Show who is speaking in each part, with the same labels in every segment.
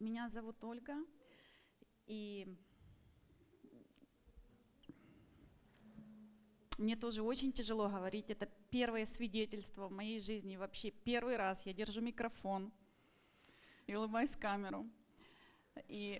Speaker 1: Меня зовут Ольга, и мне тоже очень тяжело говорить. Это первое свидетельство в моей жизни. Вообще первый раз я держу микрофон и улыбаюсь в камеру. И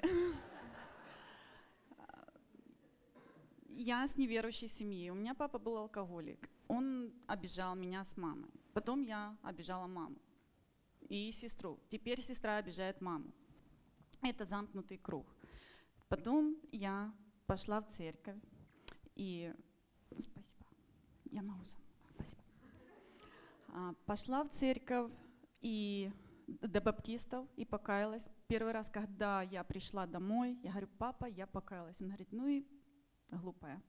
Speaker 1: я с неверующей семьи. У меня папа был алкоголик. Он обижал меня с мамой. Потом я обижала маму и сестру. Теперь сестра обижает маму. Это замкнутый круг. Потом я пошла в церковь и... Спасибо. Я могу сама. Спасибо. Пошла в церковь и до баптистов и покаялась. Первый раз, когда я пришла домой, я говорю: папа, я покаялась. Он говорит: ну и глупая.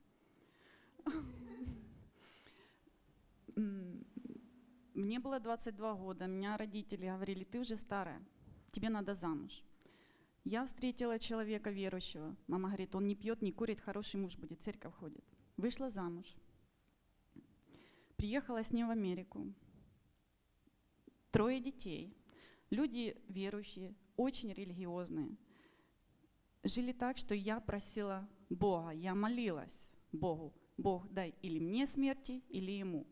Speaker 1: Мне было 22 года, меня родители говорили: ты уже старая, тебе надо замуж. Я встретила человека верующего. Мама говорит: он не пьет, не курит, хороший муж будет, в церковь ходит. Вышла замуж. Приехала с ним в Америку. 3 детей. Люди верующие, очень религиозные. Жили так, что я просила Бога, я молилась Богу: Бог, дай или мне смерти, или ему.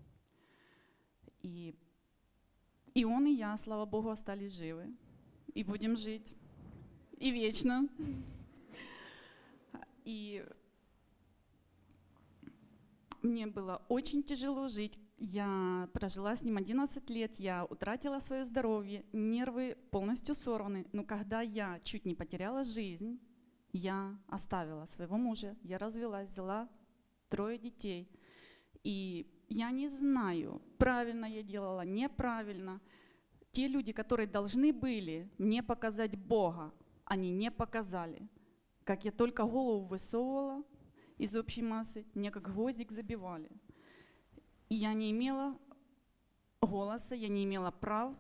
Speaker 1: И он, и я, слава Богу, остались живы. И будем жить. И вечно. И мне было очень тяжело жить. Я прожила с ним 11 лет, я утратила свое здоровье, нервы полностью сорваны. Но когда я чуть не потеряла жизнь, я оставила своего мужа, я развелась, взяла 3 детей. И я не знаю, правильно я делала, неправильно. Те люди, которые должны были мне показать Бога, они не показали. Как я только голову высовывала из общей массы, мне как гвоздик забивали. И я не имела голоса, я не имела прав.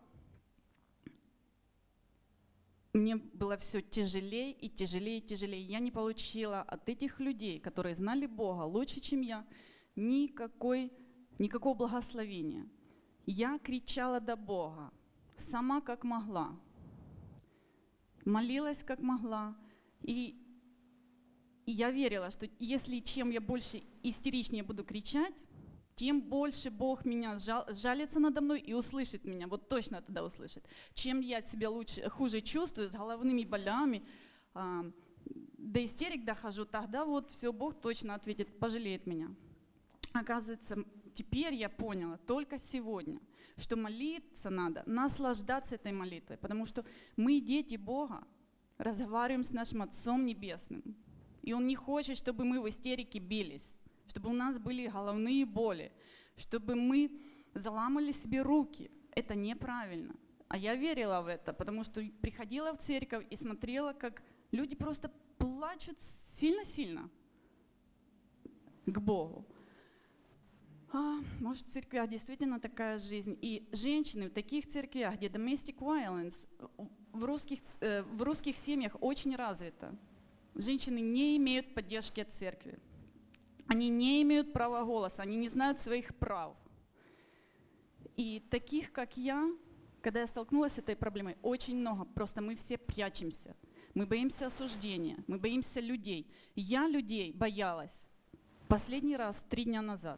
Speaker 1: Мне было все тяжелее и тяжелее и тяжелее. Я не получила от этих людей, которые знали Бога лучше, чем я, никакого благословения. Я кричала до Бога, сама как могла, молилась как могла. И я верила, что если чем я больше истеричнее буду кричать, тем больше Бог меня жалится надо мной и услышит меня, вот точно тогда услышит. Чем я себя хуже чувствую, с головными болями, до истерик дохожу, тогда вот все, Бог точно ответит, пожалеет меня. Оказывается, теперь я поняла, только сегодня, что молиться надо, наслаждаться этой молитвой, потому что мы, дети Бога, разговариваем с нашим Отцом Небесным. И Он не хочет, чтобы мы в истерике бились, чтобы у нас были головные боли, чтобы мы заламывали себе руки. Это неправильно. А я верила в это, потому что приходила в церковь и смотрела, как люди просто плачут сильно-сильно к Богу. Может, в церквях действительно такая жизнь. И женщины в таких церквях, где domestic violence, в русских семьях очень развито. Женщины не имеют поддержки от церкви. Они не имеют права голоса, они не знают своих прав. И таких, как я, когда я столкнулась с этой проблемой, очень много. Просто мы все прячемся. Мы боимся осуждения, мы боимся людей. Я людей боялась последний раз 3 дня назад.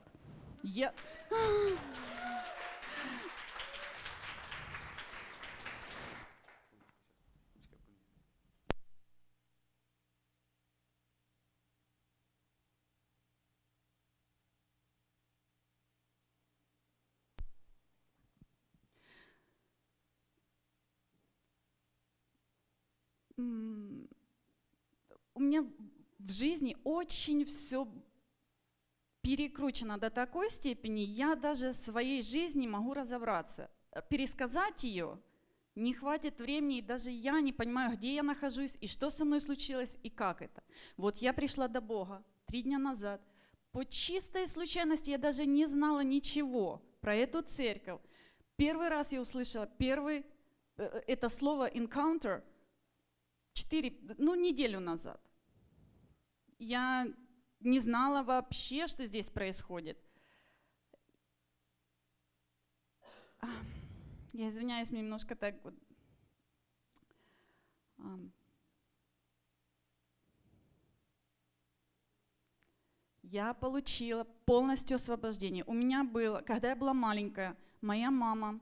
Speaker 1: У меня в жизни очень все перекручено до такой степени, я даже в своей жизни не могу разобраться. Пересказать ее не хватит времени, и даже я не понимаю, где я нахожусь, и что со мной случилось, и как это. Вот я пришла до Бога 3 дня назад. По чистой случайности я даже не знала ничего про эту церковь. Первый раз я услышала это слово encounter неделю назад. Я не знала вообще, что здесь происходит. Я извиняюсь, немножко так вот. Я получила полностью освобождение. У меня было, когда я была маленькая, моя мама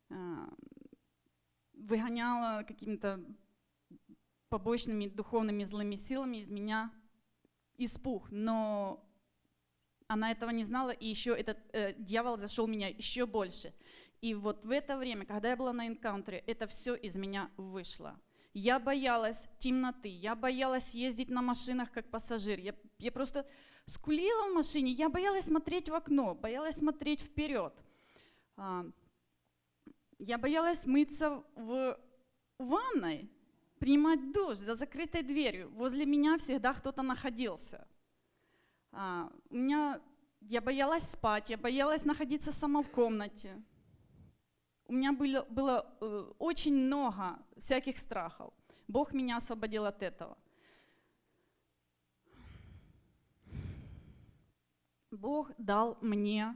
Speaker 1: выгоняла какими-то побочными духовными злыми силами из меня испуг, но она этого не знала, и еще этот дьявол зашел в меня еще больше. И вот в это время, когда я была на энкаунтере, это все из меня вышло. Я боялась темноты, я боялась ездить на машинах как пассажир. Я просто скулила в машине, я боялась смотреть в окно, боялась смотреть вперед. Я боялась мыться в ванной, принимать душ за закрытой дверью. Возле меня всегда кто-то находился. Я боялась спать, я боялась находиться сама в комнате. У меня было очень много всяких страхов. Бог меня освободил от этого. Бог дал мне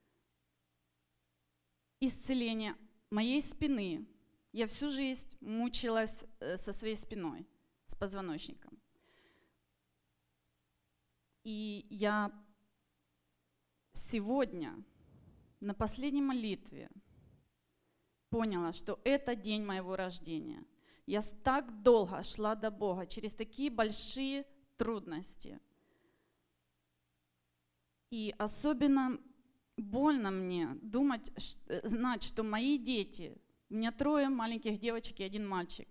Speaker 1: исцеление моей спины. Я всю жизнь мучилась со своей спиной, с позвоночником. И я сегодня на последней молитве поняла, что это день моего рождения. Я так долго шла до Бога, через такие большие трудности. И особенно больно мне знать, что мои дети, у меня 3 маленьких девочек и 1 мальчик,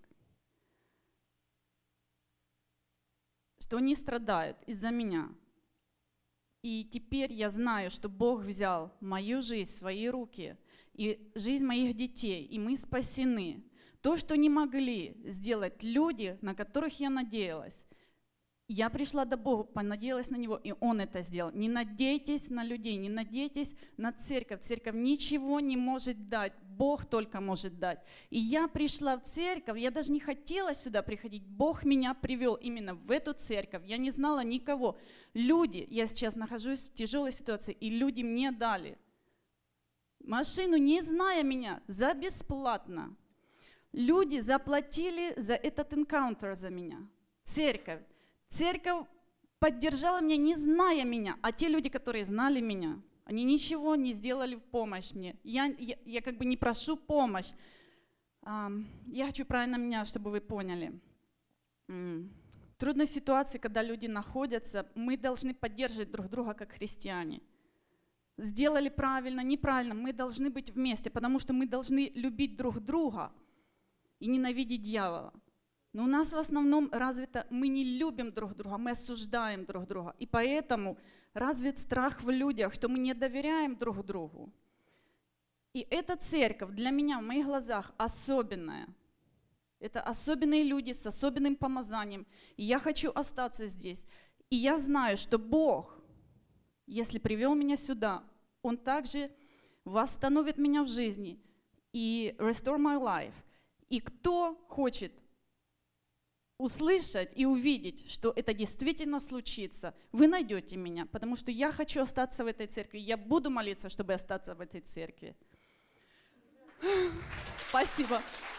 Speaker 1: что они страдают из-за меня. И теперь я знаю, что Бог взял мою жизнь в свои руки и жизнь моих детей, и мы спасены. То, что не могли сделать люди, на которых я надеялась, я пришла до Бога, понадеялась на Него, и Он это сделал. Не надейтесь на людей, не надейтесь на церковь. Церковь ничего не может дать, Бог только может дать. И я пришла в церковь, я даже не хотела сюда приходить. Бог меня привел именно в эту церковь. Я не знала никого. Люди, я сейчас нахожусь в тяжелой ситуации, и люди мне дали машину, не зная меня, за бесплатно. Люди заплатили за этот энкаунтер за меня. Церковь поддержала меня, не зная меня, а те люди, которые знали меня, они ничего не сделали в помощь мне. Я как бы не прошу помощь. Я хочу правильно меня, чтобы вы поняли. В трудной ситуации, когда люди находятся, мы должны поддерживать друг друга как христиане. Сделали правильно, неправильно, мы должны быть вместе, потому что мы должны любить друг друга и ненавидеть дьявола. Но у нас в основном развито, мы не любим друг друга, мы осуждаем друг друга. И поэтому развит страх в людях, что мы не доверяем друг другу. И эта церковь для меня, в моих глазах, особенная. Это особенные люди с особенным помазанием. И я хочу остаться здесь. И я знаю, что Бог, если привел меня сюда, Он также восстановит меня в жизни и restore my life. И кто хочет услышать и увидеть, что это действительно случится, вы найдете меня, потому что я хочу остаться в этой церкви, я буду молиться, чтобы остаться в этой церкви. Спасибо.